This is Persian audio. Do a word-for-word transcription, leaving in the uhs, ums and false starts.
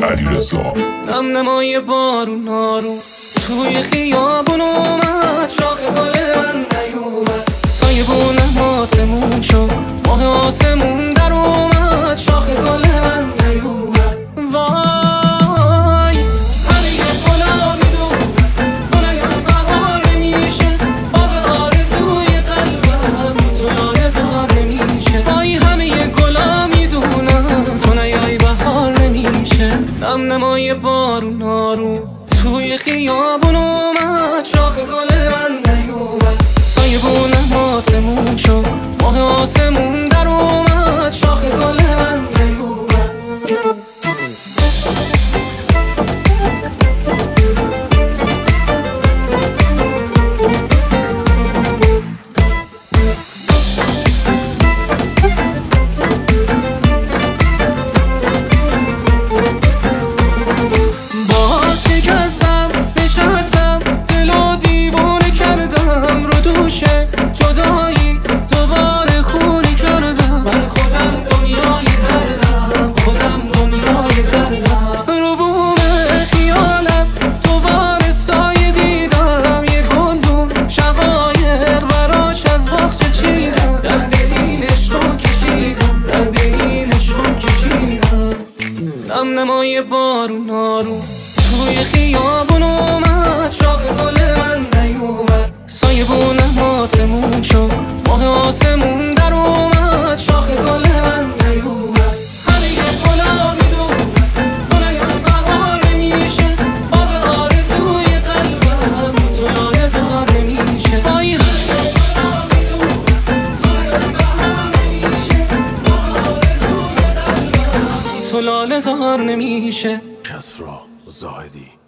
علیرضا. نم نمای بارون نارون توی خیابون اومد، شاخ گل من نیومد، سایه بونم آسمون شد، ماه آسمون در اومد، شاخ گل من نیومد. وای همه یه گلا میدون تو نیام بهار نمیشه، باغ آرزوی قلبم بی تو لایزار نمیشه. وای همه یه گلا میدونم تو نیای بهار نمیشه. نم نمای بارون آروم توی خیابون اومد، شاخ گل من نیومد، سایه بونم آسمون شد، ماه آسمون در اومد، شاخ گل من نیومد. جدایی دوباره خونی کردم، من خودم دنیای دردم، خودم دنیای دردم. رو بوم خیالم دوباره سایه دیدم، یه گندون شقایر براش از باغچه چیدم، درد این عشقو کشیدم، درد این عشقو کشیدم. نم نمای بارون آروم توی خیابون اومد، شاخ گل من نیومد، سایه بونم آسمون شد، ماه آسمون در اومد، شاخ گل من نیومد. همه یه گلا میدون تو نیام بهار نمیشه، باغ آرزوی قلبم بی تو لایزار نمیشه. وای همه یه گلا میدون تو نیام بهار نمیشه، باغ آرزوی قلبم بی تو لایزار نمیشه. کسری زاهدی.